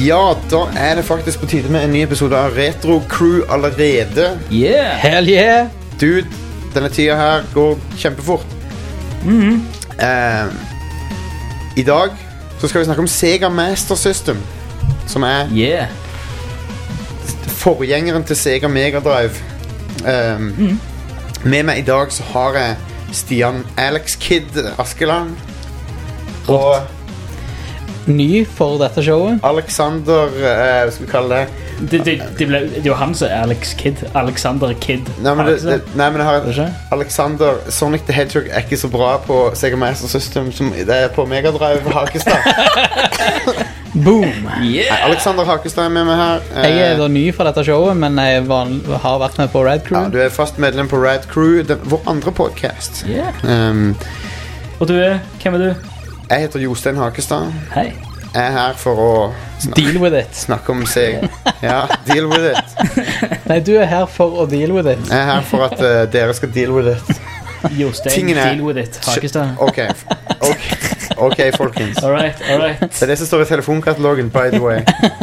Ja, da er det faktisk på tide med en ny episode av Retro Crew allerede. Yeah! Hell yeah! Dude, denne tida her går kjempefort. I dag så skal vi snakke om Sega Master System, som er forgjengeren til Sega Mega Drive. Med meg i dag så har jeg Stian Alex Kid Askeland og ny for dette showet. Alexander, hva skal vi kalle det? Det er jo han som er Alex Kid. Alexander Kid. Nei, men jeg har Alexander. Sonic the Hedgehog er ikke så bra på Sega Master System som det er på Mega Drive Hakestad. Boom! Yeah. Alexander Hakestad er med meg her. Jeg er da ny for dette showet, men jeg har vært med på Rad Crew. Ja, du er fast medlem på Rad Crew, vår andre podcast. Og du er, hvem er du? Jeg heter Jostein Hakestad. Hei. Jeg er her for å deal with it. Snakke om Sega. Ja, deal with it. Nei, du er her for å deal with it. Jeg er her for at dere skal deal with it. Jostein, deal with it. Hakestad. Ok, folkens. Alright. Det er det som står i telefonkatalogen, by the way.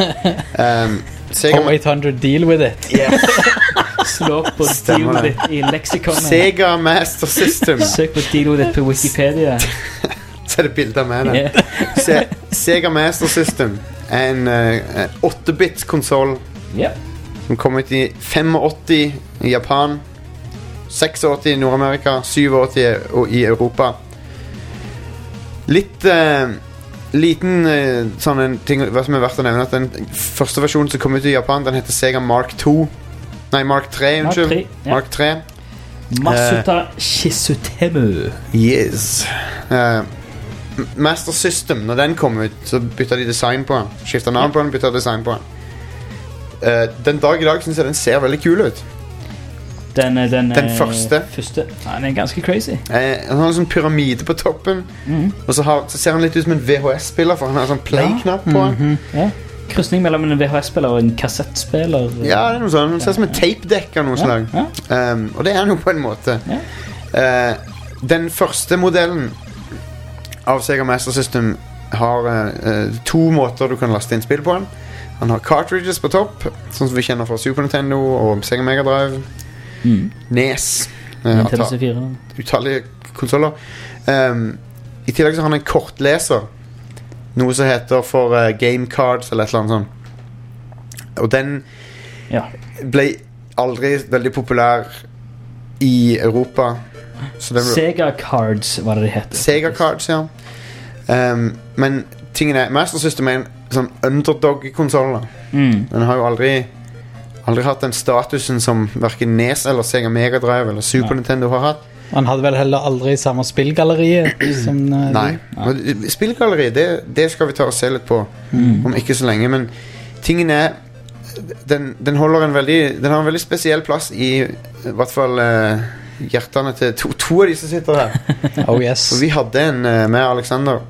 Sega 800 deal with it. Yes. Slå på deal with it i leksikonet. Sega Master System. Søk på deal with it på Wikipedia. Så er det bilder med det. Sega Master System er en 8-bits konsol som kom ut i 85 i Japan, 86 i Nord-Amerika, 87 i Europa. Litt liten sånn en ting hva som er verdt å nevne, at den første versjonen som kom ut i Japan, den heter Sega Mark 2. Nei, Mark 3, unnskyld. Mark 3. Masuta Shizutemu. Yes. Master System, når den kom ut, så bytta de design på den. Skiftet navn på den, bytta design på den. Den dag i dag synes jeg den ser veldig kul ut. Den første. Ja, den er ganske crazy. Han har en sånn pyramide på toppen, og så ser han litt ut som en VHS-spiller, for han har en sånn play-knapp på den. Ja. Krysning mellom en VHS-spiller og en kassettspiller. Ja, det er noe sånn. Han ser som en tape-deck av noe slag. Og det er han jo på en måte. Den første modellen av Sega Master System har to måter du kan laste inn spill på den. Han har cartridges på topp, sånn som vi kjenner fra Super Nintendo og Sega Mega Drive, NES, Nintendo 64, utallige konsoler. I tillegg så har han en kortleser, noe som heter for game cards eller et eller annet sånt. Og den ble aldri veldig populær i Europa. Sega Cards var det heter. Sega Cards, ja. Men tingen er, Master System er en sånn underdog-konsol. Den har jo aldri hatt den statusen som hverken NES eller Sega Mega Drive eller Super Nintendo har hatt. Han hadde vel heller aldri samme spillgalleriet som Nei. Spillgalleriet, det skal vi ta og se litt på om ikke så lenge, men tingen er den har en veldig spesiell plass i hvert fall hjertene til to av de som sitter her. Oh yes. Og vi hadde en med Alexander.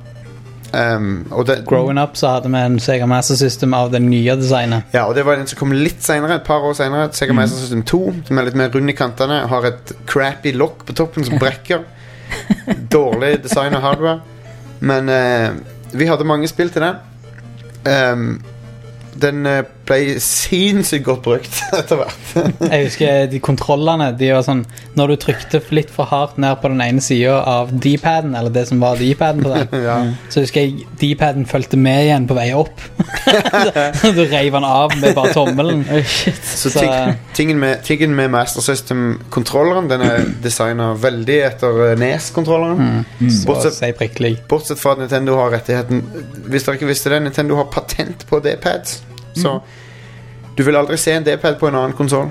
Growing up så hadde vi en Sega Master System av det nye designet. Ja, og det var den som kom litt senere, et par år senere. Sega Master System 2, som er litt mer rund i kantene, har et crappy lock på toppen som brekker. Dårlig design av hardware. Men vi hadde mange spill til den. Den ble sinnssykt godt brukt etter hvert. Jeg husker de kontrollene, de var sånn, når du trykte litt for hardt ned på den ene siden av D-paden, eller det som var D-paden på den, så husker jeg D-paden følte med igjen på vei opp. Du reiv den av med bare tommelen. Så tingen med Master System-kontrolleren, den er designet veldig etter NES-kontrolleren. Bortsett fra at Nintendo har rettigheten. Hvis dere ikke visste det, Nintendo har patent på D-pads. Så du vil aldri se en D-pad på en annen konsol.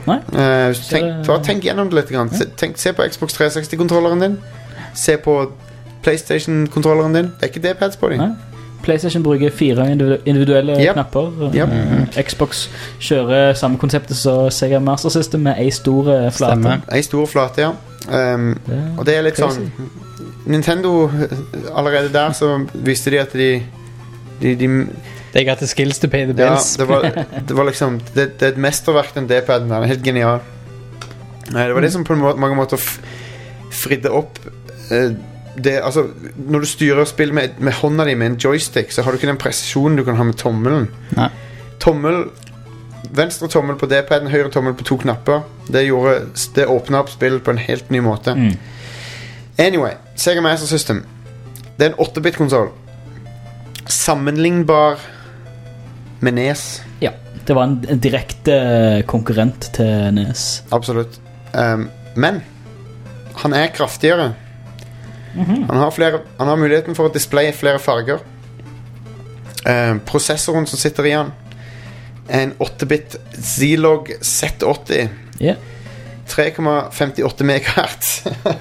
Tenk gjennom det litt grann. Se på Xbox 360-kontrolleren din. Se på PlayStation-kontrolleren din. Det er ikke D-pads på dem. PlayStation bruker 4 individuelle knapper. Xbox kjører samme konseptet som Sega Master System med en stor flate. En stor flate, ja. Og det er litt sånn Nintendo, allerede der så visste de at de They got the skills to pay the bills. Ja, det var liksom det er et mesterverk, den D-paden der. Helt genial. Det var det som på mange måter fridde opp altså, når du styrer spill med hånda di med en joystick, så har du ikke den presisjonen du kan ha med tommelen. venstre tommel på D-paden, høyre tommel på 2 knapper. Det åpnet opp spillet på en helt ny måte. Anyway, Sega Master System. Det er en 8-bit-konsol. Sammenlignbar med NES. Ja, det var en direkte konkurrent til NES. Absolutt. Men han er kraftigere. Han har muligheten for å displaye flere farger. Prosessoren som sitter i han er en 8-bit Zilog Z80. 3,58 megahertz.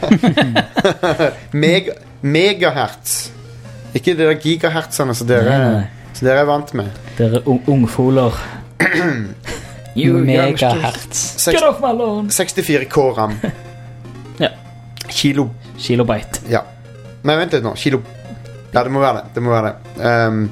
Megahertz. Ikke det der gigahertzene så dere er vant med. Dere ungfoler. Megahertz. Get off my lawn. 64K RAM. Ja. Kilobyte. Ja. Nei, vent litt nå. Ja, det må være det.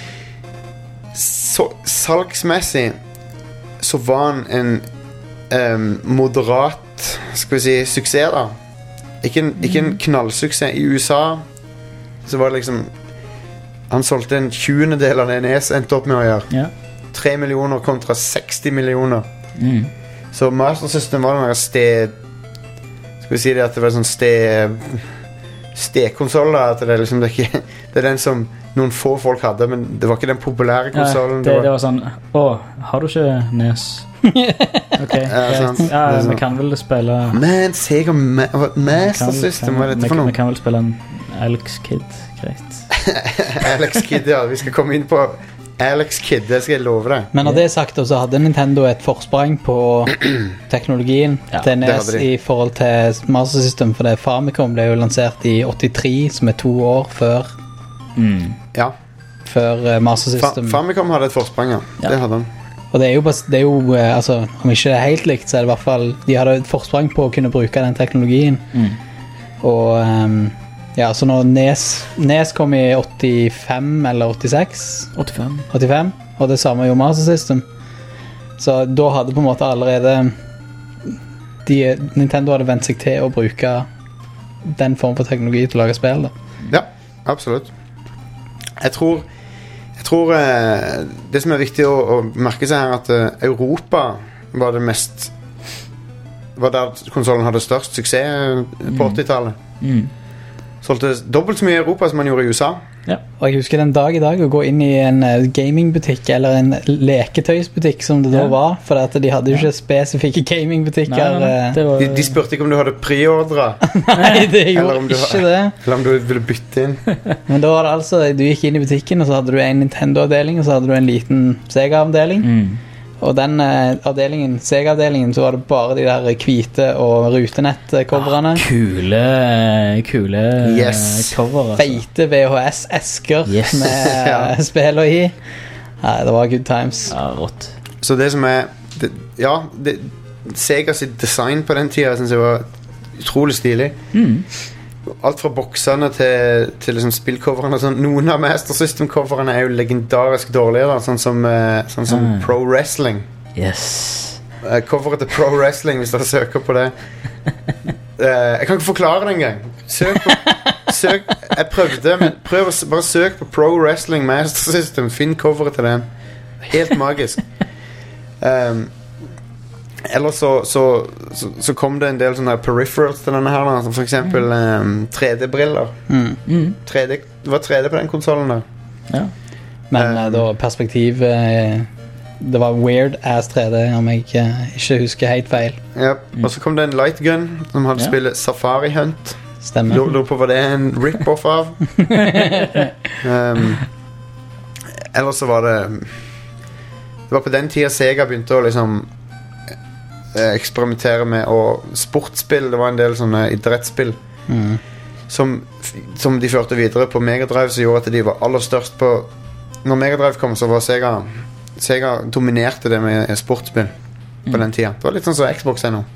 Salgsmessig så var han en moderat, skal vi si, suksess da. Ikke en knallsuksess. I USA så var det liksom han solgte en 20-del av det NES endte opp med å gjøre. 3 millioner kontra 60 millioner. Så Master System var den der skal vi si det at det var sånn stekonsol da, at det er liksom det er den som noen få folk hadde, men det var ikke den populære konsolen. Det var sånn, har du ikke NES? Ok, greit. Vi kan vel spille Men Sega Master System, hva er dette for noe? Vi kan vel spille en Alex Kidd, greit. Alex Kidd, ja, vi skal komme inn på Alex Kidd, det skal jeg love deg. Men når det er sagt, så hadde Nintendo et forsprang på teknologien til NES i forhold til Master System, for det Famicom ble jo lansert i 83, som er 2 år før før Master System. Famicom hadde et forsprang, det hadde han. Og det er jo altså, om ikke det er helt likt, så er det i hvert fall de hadde et forsprang på å kunne bruke den teknologien. Og så når NES kom i 85 eller 86 85, og det samme gjorde Master System, så da hadde på en måte allerede Nintendo hadde vent seg til å bruke den form for teknologi til å lage spill da. Ja, absolutt. Jeg tror det som er viktig å merke seg her, at Europa var der konsolen hadde størst suksess på 80-tallet. Solgte dobbelt så mye i Europa som man gjorde i USA. Og jeg husker den dag i dag å gå inn i en gamingbutikk eller en leketøysbutikk som det da var, for at de hadde jo ikke spesifikke gamingbutikker. De spurte ikke om du hadde preordre. Nei, det gjorde ikke det. Eller om du ville bytte inn. Men da var det altså, du gikk inn i butikken, og så hadde du en Nintendo-avdeling, og så hadde du en liten Sega-avdeling. Og den avdelingen, Sega-avdelingen, så var det bare de der hvite og rutenett-coverene. Kule cover, altså. Feite VHS-esker med spiller i. Nei, det var good times. Ja, rått. Så det som er Sega sitt design på den tiden synes jeg var utrolig stilig. Alt fra boksene til liksom spillcoverne sånn. Noen av Master System-coverne er jo legendarisk dårlige da, sånn som Pro Wrestling. Coveret til Pro Wrestling, hvis dere søker på det. Jeg kan ikke forklare det engang. Jeg prøvde, men prøv å bare søk på Pro Wrestling Master System. Finn coveret til det. Helt magisk. Eller så kom det en del sånne peripherals til denne her da, som for eksempel 3D-briller. Det var 3D på den konsolen der. Men da perspektiv det var weird ass 3D, om jeg ikke husker helt feil. Og så kom det en light gun som hadde spillet Safari Hunt. Stemmer. Lurer på hva det er en rip-off av. Eller så var det var på den tiden Sega begynte å liksom eksperimentere med sportspill. Det var en del sånne idrettsspill som de førte videre på Mega Drive, som gjorde at de var aller størst på. Når Mega Drive kom, så var Sega dominerte det med sportspill på den tiden. Det var litt sånn som Xbox er nå.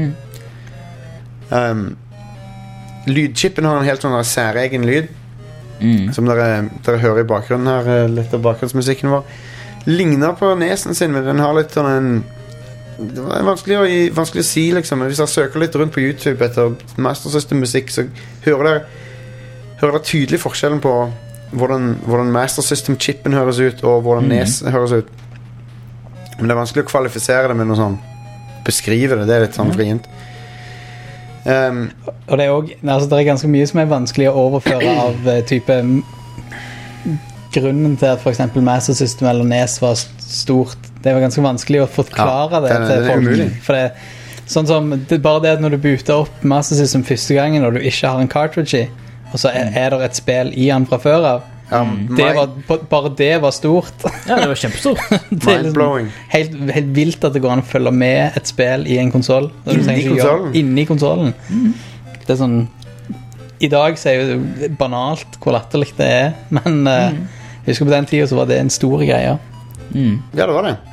Lydchippen har en helt sånn særegen lyd som dere hører i bakgrunnen her, litt av bakgrunnsmusikken vår. Ligner på nesen sin, men den har litt sånn det var vanskelig å si liksom. Hvis jeg søker litt rundt på YouTube etter Master System musikk, så hører dere tydelig forskjellen på hvordan Master System chippen høres ut og hvordan NES høres ut. Men det er vanskelig å kvalifisere det med noe sånn. Beskrive det, det er litt sånn vrient. Og det er også, altså det er ganske mye som er vanskelig å overføre av type grunnen til at for eksempel Master System eller NES var stort. Det var ganske vanskelig å forklare det til folk. For det sånn som, det bare det at når du booter opp Master System første gangen og du ikke har en cartridge i, og så er det et spill i den fra før av, bare det var stort. Ja, det var kjempestort. Det er liksom helt vilt at det går an å følge med et spill i en konsol. Inni konsolen. Det er sånn, i dag så er det banalt hvor latterlig det er, men jeg husker på den tiden så var det en stor greie. Ja, det var det.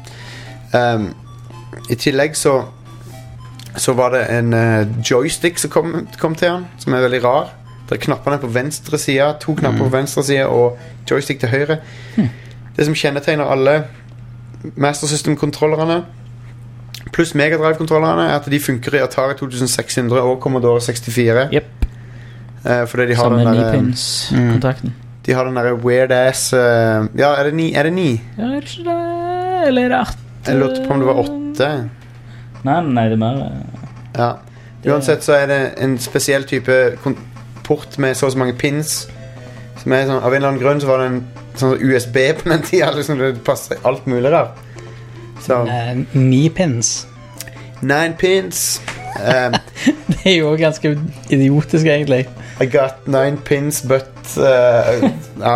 I tillegg så var det en joystick som kom til han, som er veldig rar. Det er knappene på venstre side, 2 knapper på venstre side og joystick til høyre. Det som kjennetegner alle Master System-kontrollerne pluss Mega Drive-kontrollerne er at de funker i Atari 2600 og Commodore 64. Yep. Fordi de har samme den der 9-pins-kontakten. De har den der weird ass ja, er det 9? Ja, er det ikke det? Eller er det 8? Jeg lurte på om det var 8. Nei, det er mer ja. Uansett så er det en spesiell type port med så mange pins som er sånn, av en eller annen grunn så var det en sånn USB på den tiden liksom, det passer alt mulig der så 9 pins 9 pins det er jo ganske idiotisk egentlig. I got 9 pins but ja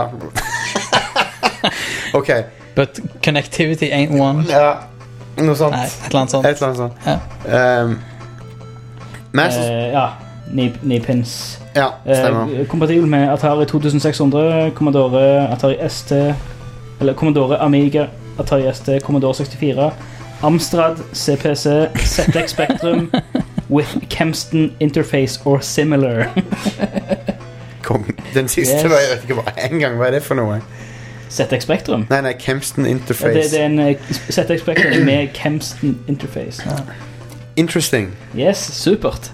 ok but connectivity ain't one ja noe sånt. Nei, et eller annet sånt. Ja. 9 pins. Ja, stemmer. Kompatibel med Atari 2600, Commodore Atari ST, eller Commodore Amiga, Atari ST, Commodore 64, Amstrad, CPC, ZX Spectrum, with Kempston Interface or similar. Den siste var jeg vet ikke hva en gang, hva er det for noe? ZX Spectrum? Nei, Kempston Interface. Det er en ZX Spectrum med Kempston Interface. Interesting. Yes, supert.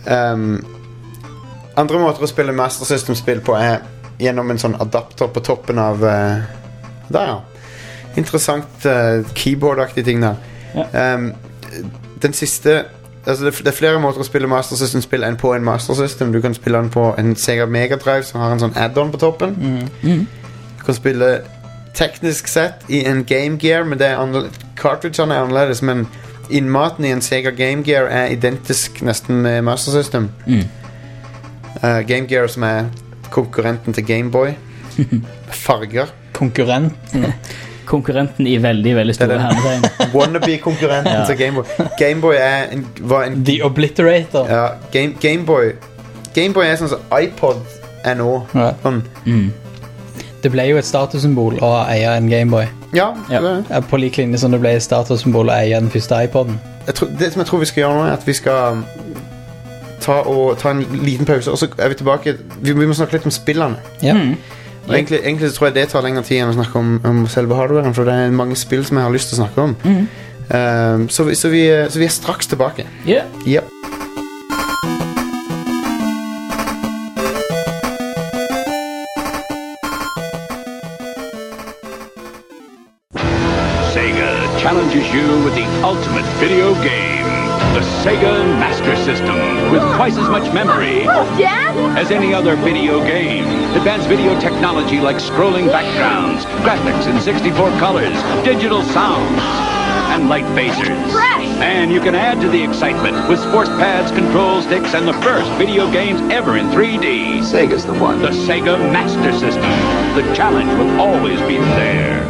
Andre måter å spille Master System-spill på er gjennom en sånn adapter på toppen av der, ja. Interessant keyboard-aktig ting der. Ja. Den siste altså det er flere måter å spille Master System-spill enn på en Master System. Du kan spille den på en Sega Mega Drive som har en sånn add-on på toppen. Du kan spille teknisk sett i en Game Gear, men cartridgene er annerledes, men innmaten i en Sega Game Gear er identisk nesten med Master System. Game Gear som er konkurrenten til Game Boy. Farger. Konkurrenten i veldig, veldig store hermetegn. Wannabe-konkurrenten til Game Boy. Game Boy var en The Obliterator. Ja, Game Boy er sånn som iPod er nå. Sånn. Det ble jo et statussymbol å eie en Gameboy. Ja. På like linje som det ble et statussymbol å eie den første iPoden. Det som jeg tror vi skal gjøre nå er at vi skal ta en liten pause, og så er vi tilbake. Vi må snakke litt om spillene. Ja. Og egentlig så tror jeg det tar lengre tid enn å snakke om selve hardwaren, for det er mange spill som jeg har lyst til å snakke om. Så vi er straks tilbake. Ja. Yep. Challenges you with the ultimate video game, the Sega Master System, with twice as much memory as any other video game. Advanced video technology like scrolling backgrounds, graphics in 64 colors, digital sounds, and light phasers. And you can add to the excitement with sports pads, control sticks, and the first video games ever in 3D. Sega's the one. The Sega Master System. The challenge will always be there.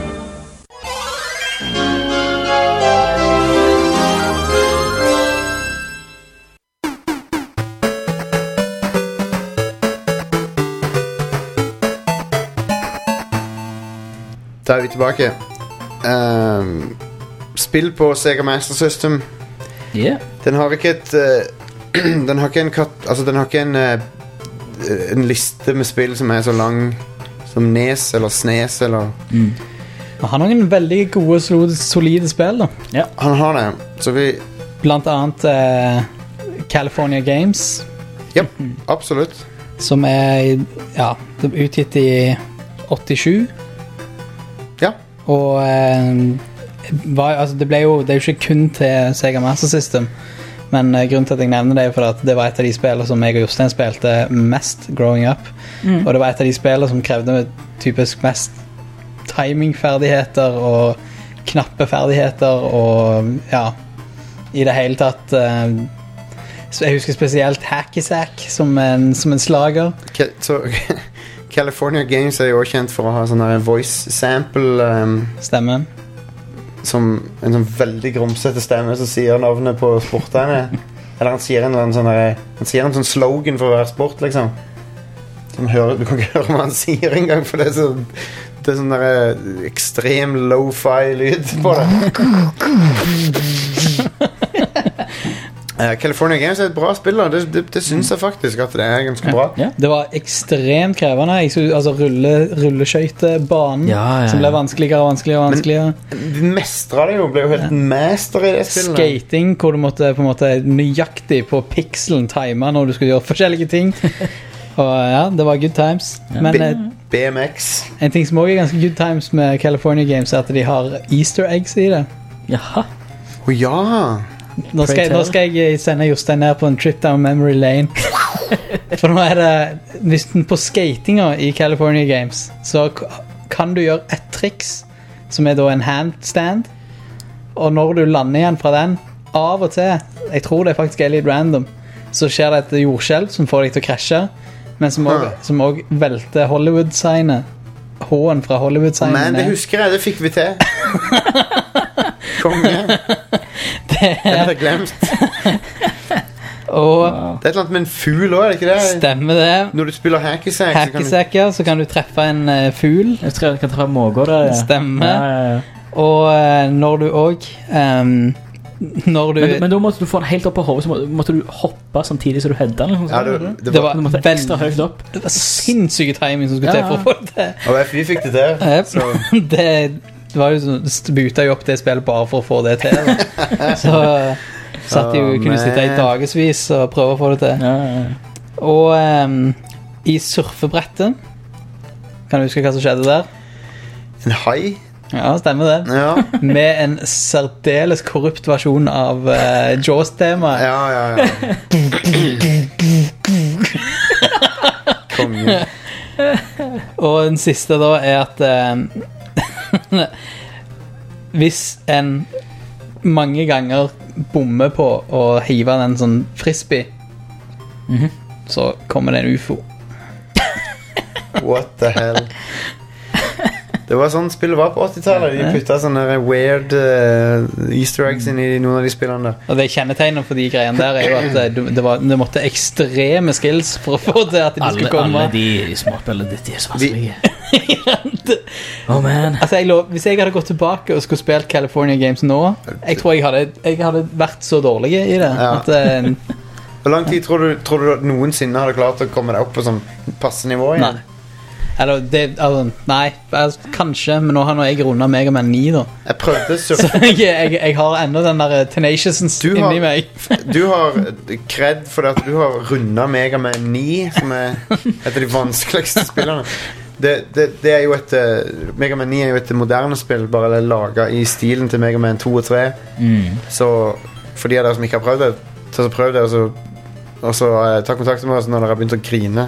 Da er vi tilbake. Spill på Sega Master System. Den har ikke den har ikke en liste med spill som er så lang som NES eller SNES eller Han har noen veldig gode, solide spill da. Ja. Han har det. Så vi blant annet California Games. Ja, absolutt. Som er utgitt i 87. Ja. Og det er jo ikke kun til Sega Master System, men grunnen til at jeg nevner det er for at det var et av de spillene som jeg og Jostein spilte mest growing up, og det var et av de spillene som krevde typisk mest timingferdigheter og knappe ferdigheter og i det hele tatt så jeg husker spesielt Hacky-Sack som en slager. Så California Games er jo også kjent for å ha sånn voice sample stemme som en sånn veldig grumsete stemme som sier navnet på sportene. Eller han sier en sånn slogan for hver sport liksom. Du kan ikke høre hva han sier engang, for det er sånn der ekstrem lo-fi lyd på det. California Games er et bra spill, det synes jeg faktisk at det er ganske bra. Det var ekstremt krevende. Rulleskøytebanen som ble vanskeligere og vanskeligere. Men mestret det jo, ble jo helt master i det spillet. Skating, hvor du måtte på en måte nøyaktig på pixelen time når du skulle gjøre forskjellige ting. Og det var good times. Men BMX. En ting som også er ganske good times med California Games er at de har Easter eggs i det. Jaha. Nå skal jeg sende Jostein ned på en trip down memory lane. For nå er det hvis på skatinga i California Games så kan du gjøre et triks som er da en handstand, og når du lander igjen fra den av og til, jeg tror det faktisk er litt random, så skjer det et jordskjelv som får deg til å krasje, men som også velter Hollywood-signet, H-en fra Hollywood-signet. Men det husker jeg, det fikk vi til. Konge. Det har jeg glemt. Og det er et eller annet med en fugl også, er det ikke det? Stemmer det. Når du spiller Hacky-Sack så kan du treffe en fugl. Jeg tror jeg kan treffe måger der. Stemmer. Og når du også men da måtte du få den helt opp på hodet, så måtte du hoppe samtidig så du hedde den. Det var ekstra høyt opp. Det var sinnssyke timing som skulle til for å få det til. Og vi fikk det til. Det var jo sånn, det buta jo opp det spillet bare for å få det til. Så satt jo, kunne sitte i dagesvis og prøve å få det til. Og i surfebrettet, kan du huske hva som skjedde der? En hai? Ja, stemmer det. Med en særdeles korrupt versjon av Jaws-temaet. Ja. Konge. Og den siste da er at hvis en mange ganger bommer på å hive den sånn frisbee, så kommer det en UFO. What the hell? Det var sånn spillet var på 80-tallet. De puttet sånne weird Easter eggs inn i noen av de spillene der. Og det kjennetegnet for de greiene der er jo at det måtte ekstreme skills for å få det at de skulle komme. Alle de småspillene, de er så vanskelige. Oh man. Altså, hvis jeg hadde gått tilbake og skulle spilt California Games nå, jeg tror jeg hadde vært så dårlig i det. Hvor lang tid tror du at noensinne hadde klart å komme deg opp på sånn passe nivå igjen? Nei, kanskje, men nå har jeg rundet Mega Man 9 da. Jeg prøvde så jeg har enda den der Tenaciousness inni meg. Du har kred for at du har rundet Mega Man 9, som er et av de vanskeligste spillene. Det er jo Mega Man 9 er jo et moderne spill, bare laget i stilen til Mega Man 2 og 3. Så for de av dere som ikke har prøvd det, så prøv det, og så ta kontakt med oss når dere har begynt å grine.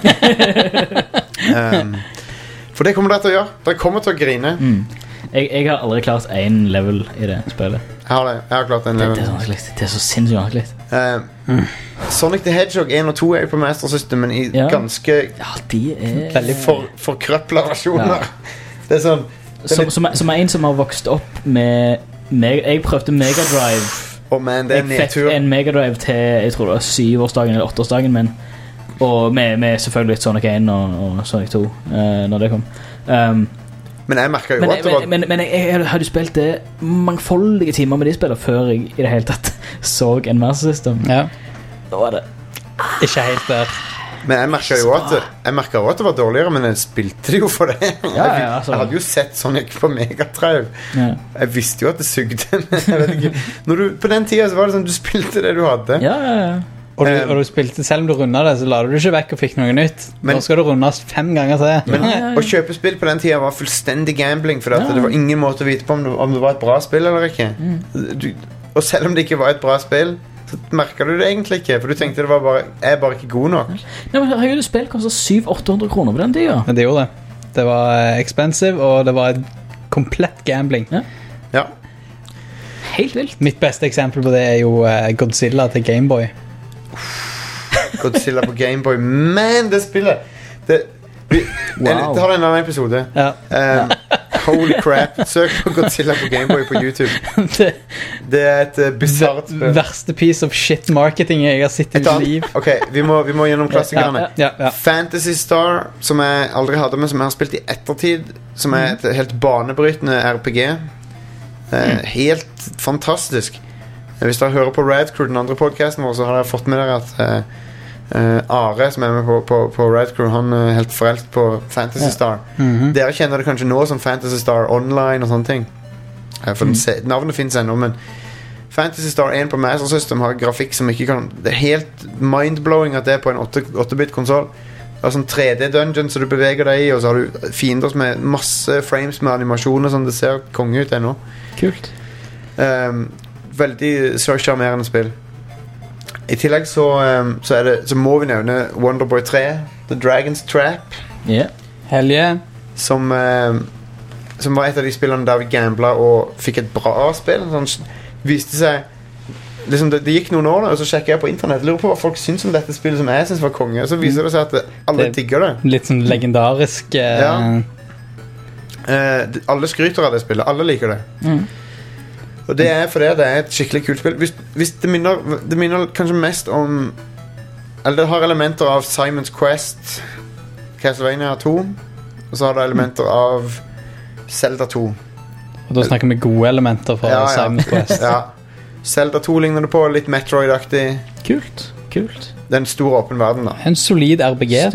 For det kommer dere til å gjøre. Dere kommer til å grine. Jeg har aldri klart en level i det spillet. Jeg har klart en level. Det er så sinnssykt vanskelig. Sonic the Hedgehog 1 og 2 er jo på Master System, men i ganske de er veldig forkrøpla versjoner. Det er sånn som en som har vokst opp med jeg prøvde Mega Drive. Jeg fikk en Mega Drive til, jeg tror det var 7-årsdagen eller 8-årsdagen min. Og med selvfølgelig Sonic 1 og Sonic 2 når det kom. Men jeg merket jo at det var... Men jeg hadde spilt det mangfoldige timer med de spillene før jeg i det hele tatt så en Master System. Ja. Da var det ikke helt der. Men jeg merket jo at det var dårligere, men jeg spilte det jo for det. Jeg hadde jo sett Sonic på Megadrive. Jeg visste jo at det sugde. Jeg vet ikke. På den tiden så var det sånn, du spilte det du hadde. Og du spilte, selv om du rundet det, så la du ikke vekk og fikk noe nytt. Da skal du rundes 5 ganger til. Men å kjøpe spill på den tiden var fullstendig gambling, for det var ingen måte å vite på om det var et bra spill eller ikke. Og selv om det ikke var et bra spill, så merket du det egentlig ikke, for du tenkte det var bare, jeg er bare ikke god nok. Nei, men herregud, spill kostet 700-800 kroner på den tiden. Men det gjorde det. Det var expensive, og det var et komplett gambling. Ja. Helt vilt. Mitt beste eksempel på det er jo Godzilla til Gameboy. Godzilla på Gameboy. Men det spillet vi har en annen episode. Holy crap. Søk på Godzilla på Gameboy på YouTube. Det er et bizarrt spill. Verste piece of shit marketing jeg har sett i mitt liv. Ok, vi må gjennom klassikerne. Phantasy Star, som jeg aldri hadde, men som jeg har spilt i ettertid, som er et helt banebrytende RPG. Helt fantastisk. Hvis dere hører på Radcrew, den andre podcasten vår, så har dere fått med dere at Are, som er med på Radcrew, han er helt frelst på Phantasy Star. Dere kjenner det kanskje nå som Phantasy Star Online og sånne ting. For navnet finnes ennå, men Phantasy Star 1 på Master System har grafikk som ikke kan... Det er helt mindblowing at det er på en 8-bit-konsol. Det er sånn 3D-dungeon som du beveger deg i, og så har du fiender med masse frames med animasjoner som det ser konge ut ennå. Kult. Veldig så charmerende spill. I tillegg så må vi nevne Wonderboy 3, The Dragon's Trap. Hell yeah. Som var et av de spillene der vi gamblet og fikk et bra spill. Sånn, viste seg liksom det gikk noen år da, og så sjekket jeg på internett, lurer på hva folk synes om dette spillet som jeg synes var konge, og så viser det seg at alle digger det. Litt sånn legendarisk alle skryter av det spillet, alle liker det. Og det er fordi det er et skikkelig kult spill. Hvis det minner kanskje mest om, eller det har elementer av Simon's Quest, Castlevania 2, og så har det elementer av Zelda 2. Og da snakker vi gode elementer fra Simon's Quest. Zelda 2 ligner det på, litt Metroid-aktig. Kult. Det er en stor åpen verden da. En solid RPG.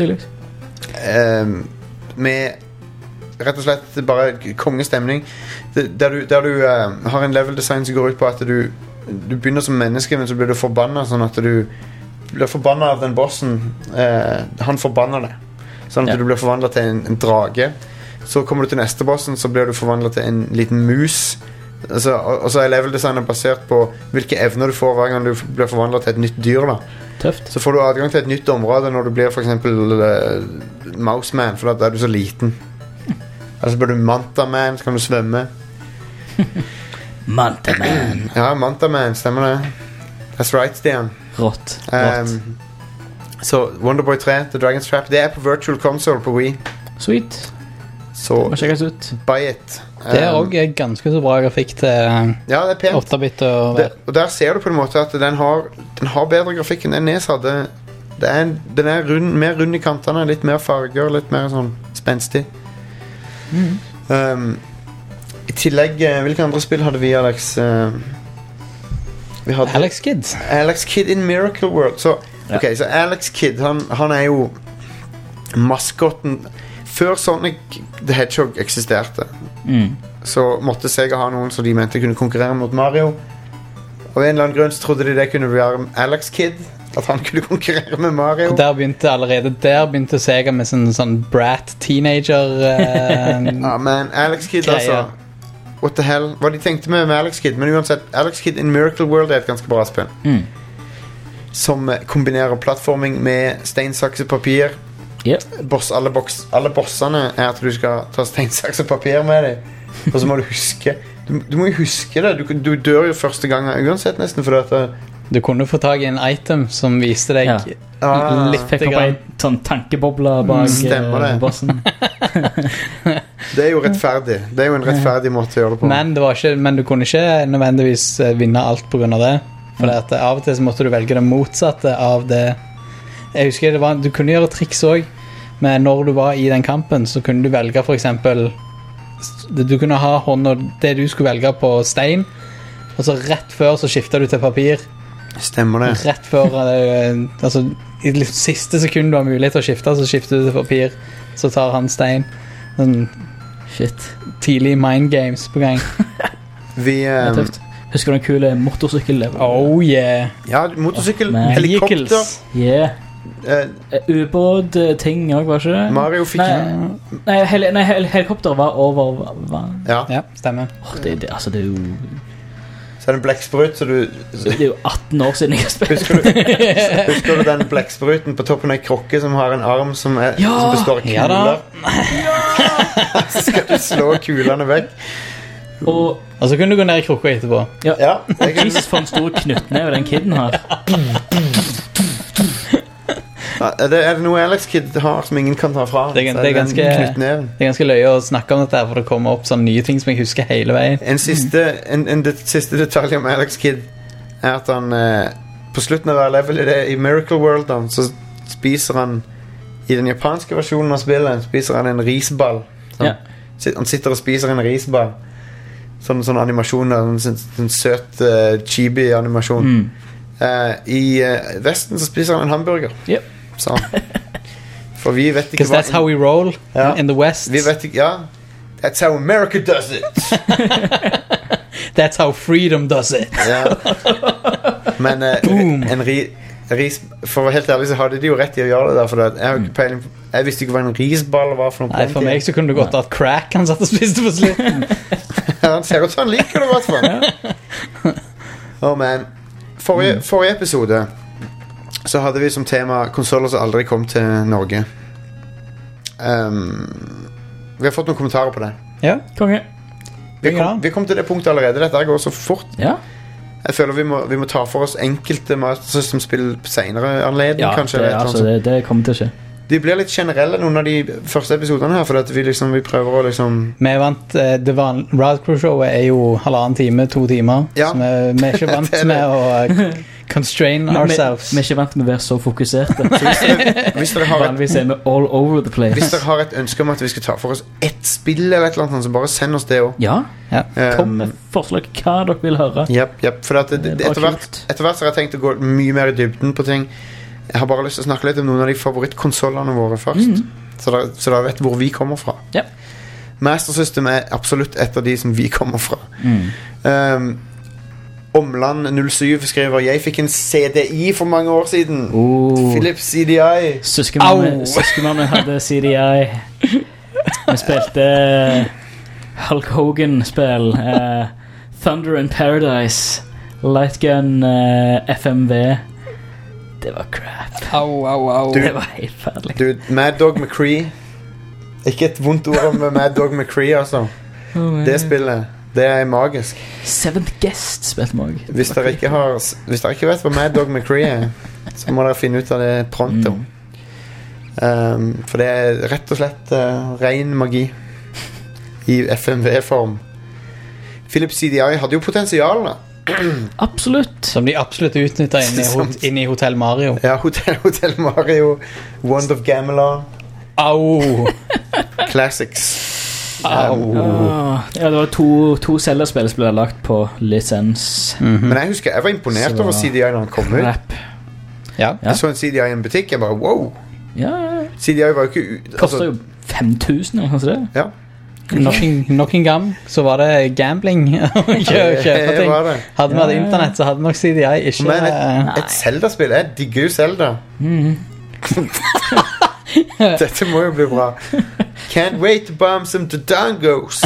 Med rett og slett bare kongestemning der du har en level design som går ut på at du begynner som menneske, men så blir du forbannet sånn at du blir forbannet av den bossen. Han forbanner deg sånn at du blir forvandlet til en drage. Så kommer du til neste bossen, så blir du forvandlet til en liten mus. Og så er level designet basert på hvilke evner du får hver gang du blir forvandlet til et nytt dyr da. Tøft. Så får du adgang til et nytt område når du blir for eksempel Mouse Man, for da er du så liten. Altså blir du Manta Man, så kan du svømme. Manta Man. Ja, Manta Man, stemmer det. That's right, Stian. Rått. Så Wonderboy 3, The Dragon's Trap, det er på Virtual Console på Wii. Sweet. Så må sjekkes ut. Buy it. Det er også ganske så bra grafikk til 8-bit og der ser du på en måte at den har bedre grafikk enn den NES hadde. Den er mer rund i kantene, litt mer farger, litt mer sånn spenstig. I tillegg, hvilke andre spill hadde vi, Alex? Vi hadde Alex Kidd in Miracle World. Så Alex Kidd, han er jo maskotten. Før Sonic the Hedgehog eksisterte, så måtte Sega ha noen som de mente kunne konkurrere mot Mario. Og en eller annen grunn så trodde de det kunne være Alex Kidd, at han kunne konkurrere med Mario. Og allerede der begynte Sega med sånn brat teenager men Alex Kidd altså, what the hell, hva de tenkte med Alex Kidd. Men uansett, Alex Kidd in Miracle World er et ganske bra spill som kombinerer plattforming med stein, saks og papir. Alle bossene er at du skal ta stein, saks og papir med deg. Og så må du huske du må jo huske det. Du dør jo første gang uansett nesten, for at du kunne få tag i en item som viste deg litt fikk opp en sånn tankebobler bak bossen. Det er jo rettferdig. Det er jo en rettferdig måte å gjøre det på. Men du kunne ikke nødvendigvis vinne alt på grunn av det. For at av og til så måtte du velge det motsatte av det. Jeg husker du kunne gjøre triks også. Men når du var i den kampen, så kunne du velge for eksempel, du kunne ha hånda, det du skulle velge på stein, og så rett før så skiftet du til papir. Stemmer det. Rett før, altså i det siste sekund du har mulighet til å skifte, så skifter du til papir, så tar han stein. Sånn shit. Tidlig mind games på gang. Vi Husker du en kul motorsykkellevel? Oh yeah. Ja, motorsykkel, helikopter. Yeah. Ubåt-ting også, var ikke det? Mario fikk... Nei, helikopter var over vann. Ja, stemmer. Det er jo... Så er det en blekksprut, så du... Det er jo 18 år siden jeg har spilt. Husker du den blekkspruten på toppen av en krokke som har en arm som består av kuler? Så skal du slå kulene vekk. Og så kunne du gå ned i krokka etterpå. Ja. Jesus, for en stor knyttneve den kiden har. Er det noe Alex Kidd har som ingen kan ta fra? Det er ganske løye å snakke om dette, for det kommer opp sånne nye ting som jeg husker hele veien. En siste detalj om Alex Kidd er at han på slutten av hver level i Miracle World så spiser han i den japanske versjonen av spillet spiser han en risball. Han sitter og spiser en risball. Sånn animasjon, en søt chibi-animasjon. I Vesten så spiser han en hamburger. Så. For vi vet ikke hva... Because that's how we roll in the West. Vi vet ikke, that's how America does it. That's how freedom does it. Men en ris... For å være helt ærlig så hadde de jo rett i å gjøre det der, for jeg har ikke peiling på... Jeg visste ikke hva en risball var for noe. Nei, for meg så kunne det gått at crack han satt og spiste på slutten. Han ser ut som han liker det i hvert fall. Men forrige episode så hadde vi som tema konsoler som aldri kom til Norge. Vi har fått noen kommentarer på det. Ja, konge. Vi kom til det punktet allerede. Dette går så fort. Ja. Jeg føler vi må ta for oss enkelte Master System-spill senere anledning, kanskje. Det kommer til å skje. De blir litt generelle, noen av de første episodene her, for at vi prøver å liksom... Vi er vant, Rad Crew-showet er jo 1,5 time, 2 timer, så vi er ikke vant med å constrain ourselves. Vi er ikke vant med å være så fokuserte. Hvis dere har vanligvis er vi all over the place. Hvis dere har et ønske om at vi skal ta for oss ett spill eller et eller annet, så bare send oss det også. Ja. Kom med forslag hva dere vil høre. For at etter hvert så har jeg tenkt å gå mye mer i dybden på ting. Jeg har bare lyst til å snakke litt om noen av de favorittkonsolene våre først, så dere vet hvor vi kommer fra. Master System er absolutt et av de som vi kommer fra. Omland 07 skriver: jeg fikk en CDI for mange år siden. Philips CDI. Søskenmannen hadde CDI. Vi spilte Hulk Hogan-spill, Thunder in Paradise, Lightgun, FMV. Det var crap. Det var helt færdelig. Dude, Mad Dog McCree. Ikke et vondt ord om Mad Dog McCree, altså. Det spillet, det er magisk. Seventh Guest spilte meg. Hvis dere ikke vet hva Mad Dog McCree er, så må dere finne ut av det pronto. For det er rett og slett ren magi i FMV-form. Philips CDI hadde jo potensial, da. Absolutt. Som de absolutt utnyttet inn i Hotel Mario. Ja, Hotel Mario, Wand of Gamelon. Classics. Ja, det var to Zelda-spill som ble lagt på lisens. Men jeg husker jeg var imponert over CDI når han kom ut. Jeg så en CDI i en butikk, jeg bare wow. CDI var jo ikke kostet jo 5,000 eller kanskje det. Ja. Nok en gang så var det gambling å kjøpe ting. Hadde vi hatt internett så hadde nok CDI ikke. Men et Zelda-spill, jeg digger jo Zelda. Dette må jo bli bra. Can't wait to bomb some Dodongos.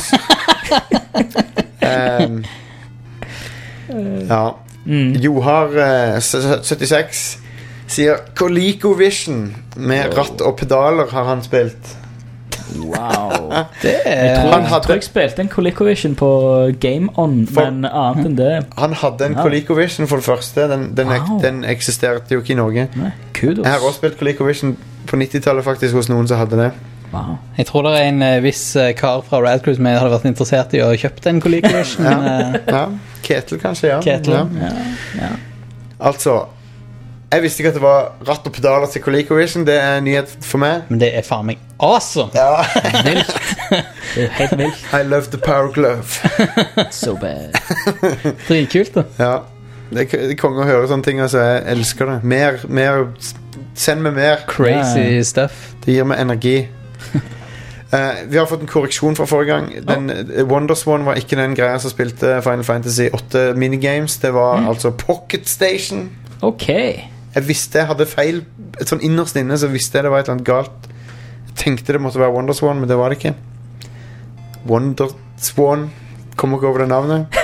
Johar 76 sier ColecoVision med ratt og pedaler har han spilt. Wow. Jeg tror jeg spilte en ColecoVision på Game On, men annet enn det. Han hadde en ColecoVision for det første. Den eksisterte jo ikke i Norge. Kudos. Jeg har også spilt ColecoVision på 90-tallet faktisk hos noen som hadde det. Wow. Jeg tror det er en viss kar fra Rad Crew som hadde vært interessert i å kjøpe en ColecoVision. Ketil kanskje, Ketil. Altså, jeg visste ikke at det var ratt og pedaler til ColecoVision. Det er en nyhet for meg. Men det er faen meg awesome. Vilt. Det er helt vilt. I love the power glove. So bad. Dritkult da. Ja, det er konge å høre sånne ting, altså. Jeg elsker det. Mer, send meg mer. Crazy stuff. Det gir meg energi. Vi har fått en korreksjon fra forrige gang. Wonderswan var ikke den greia som spilte Final Fantasy 8 minigames. Det var altså Pocket Station. Ok. Jeg visste jeg hadde feil. Sånn innerst inne så visste jeg det var et eller annet galt. Jeg tenkte det måtte være Wonderswan, men det var det ikke. Wonderswan. Kommer ikke over det navnet.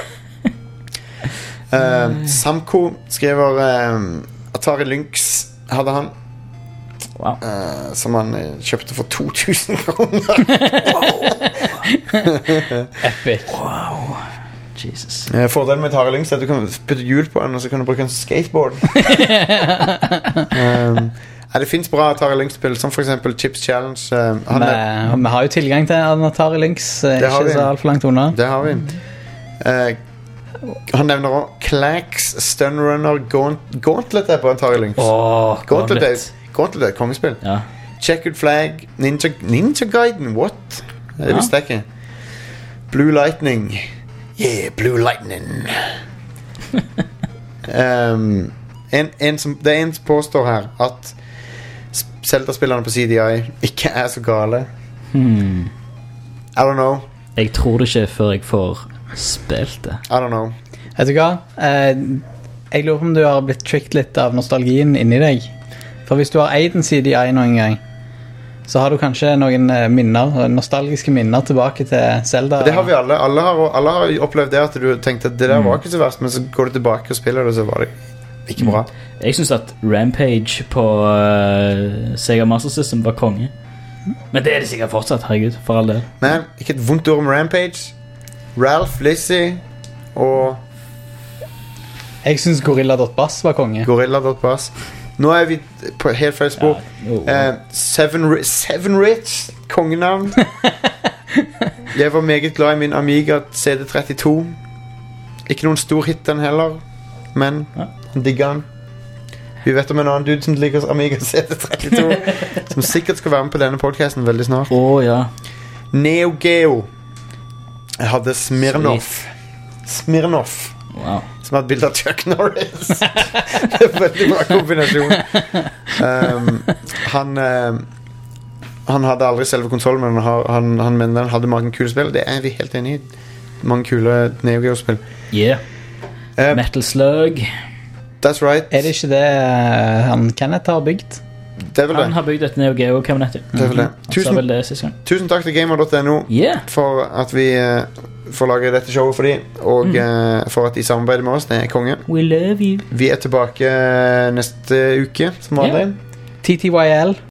Samco skriver Atari Lynx hadde han. Wow. Som han kjøpte for 2000 kroner. Epic. Wow. Jesus. Fordelen med Atari Lynx er at du kan putte hjul på den, og så kan du bruke en skateboard. Det finnes bra Atari Lynx-spill, som for eksempel Chips Challenge. Vi har jo tilgang til Atari Lynx, ikke så alt for langt unna. Det har vi. Han nevner også Clax, Stunrunner, Gauntlet er på Atari Lynx. Gauntlet er et kongespill. Ja. Checkered Flag, Ninja Gaiden, what? Det visste jeg ikke. Blue Lightning. Yeah, Blue Lightning. Det er en som påstår her at Zelda-spillerne på CDI ikke er så gale. I don't know. Jeg tror det ikke før jeg får spilt det. I don't know. Vet du hva? Jeg lurer på om du har blitt tricked litt av nostalgien inni deg. For hvis du har eid en CDI noen gang, så har du kanskje noen nostalgiske minner tilbake til Zelda. Det har vi alle. Alle har opplevd det at du tenkte at det der var ikke så verst, men så går du tilbake og spiller det, så var det ikke bra. Jeg synes at Rampage på Sega Master System var konge. Men det er det sikkert fortsatt, herregud, for all del. Men ikke et vondt ord om Rampage. Ralph, Lizzie og jeg synes Gorilla.bass var konge. Gorilla.bass. Nå er vi på helt feil spor. Seven Rich, kongenavn. Jeg var meget glad i min Amiga CD32. Ikke noen stor hit den heller, men han digger den. Vi vet om en annen dude som liker Amiga CD32, som sikkert skal være med på denne podcasten veldig snart. Ja. Neo Geo. Jeg hadde Smirnoff. Wow. Som hadde et bilde av Chuck Norris. Det er en veldig bra kombinasjon. Han hadde aldri selve konsolen, men han mener han hadde mange kule spill. Det er vi helt enige i. Mange kule Neo Geo-spill. Metal Slug. That's right. Er det ikke det han Kenneth har bygd? Han har bygd et Neo Geo-kabinet. Tusen takk til Gamer.no for at vi får lage dette showet for dem, og for at de samarbeider med oss. Det er konge. We love you. Vi er tilbake neste uke som vanlig. TTYL